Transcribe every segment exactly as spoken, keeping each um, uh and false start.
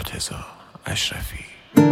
مرتضی اشرفی.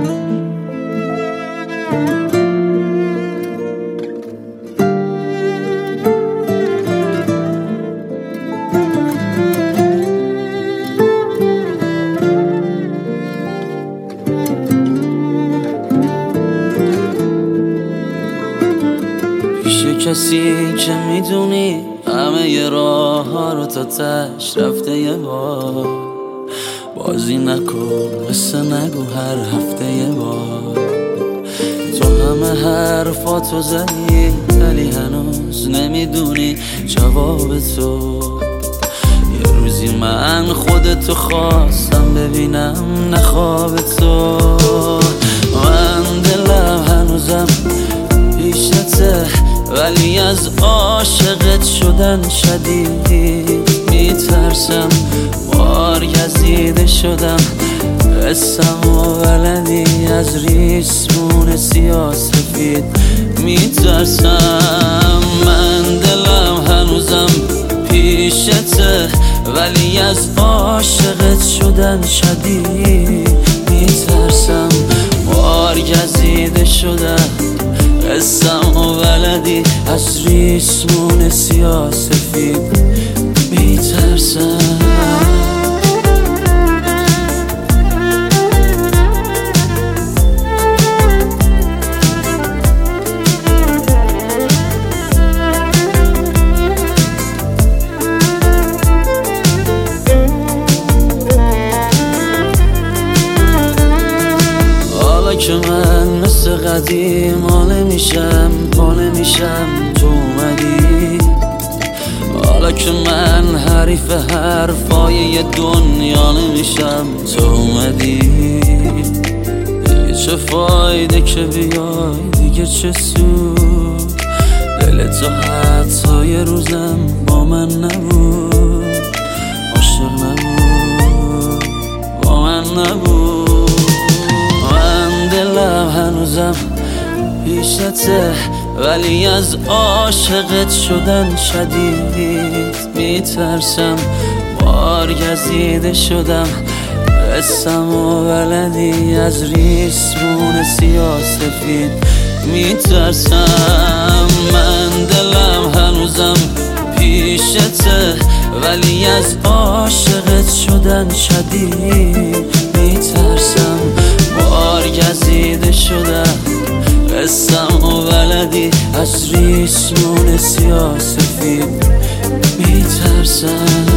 پیش کسی که میدونی همه ی راه ها رو تا تش رفته یه بار، بازی نکن قصه نگو هر هفته یه بار. تو همه حرفاتو زدی ولی هنوز نمیدونی جواب تو. یه روزی من خودتو خواستم ببینم نه خواب تو. من دلم هنوزم پیشته ولی از عاشقت شدن شدید میترسم. بار گزیده شدم قسم و بلدی از ریسمون سیاسفید میترسم. من دلم هنوزم پیشته ولی از عاشقت شدن شدید میترسم. بار گزیده شدم قسم و بلدی از ریسمون سیاسفید میترسم. که من مثل قدیم ها نمیشم پا نمیشم تو اومدی. حالا که من حریف حرفای یه دنیا نمیشم تو اومدی. دیگه چه فایده که بیای دیگه چه سود. دل تو حتی یه روزم با من نبود، عاشق نبود با من نبود. دلم هنوزم پیشته ولی از عاشقت شدن شدید میترسم. بار گزیده شدم قسم و بلدی از ریسمون سیاسفید میترسم. من دلم هنوزم پیشته ولی از عاشقت شدن شدید میترسم. بار گزیده شدم قسم و بلدی از ریسمون سیاسفید میترسم.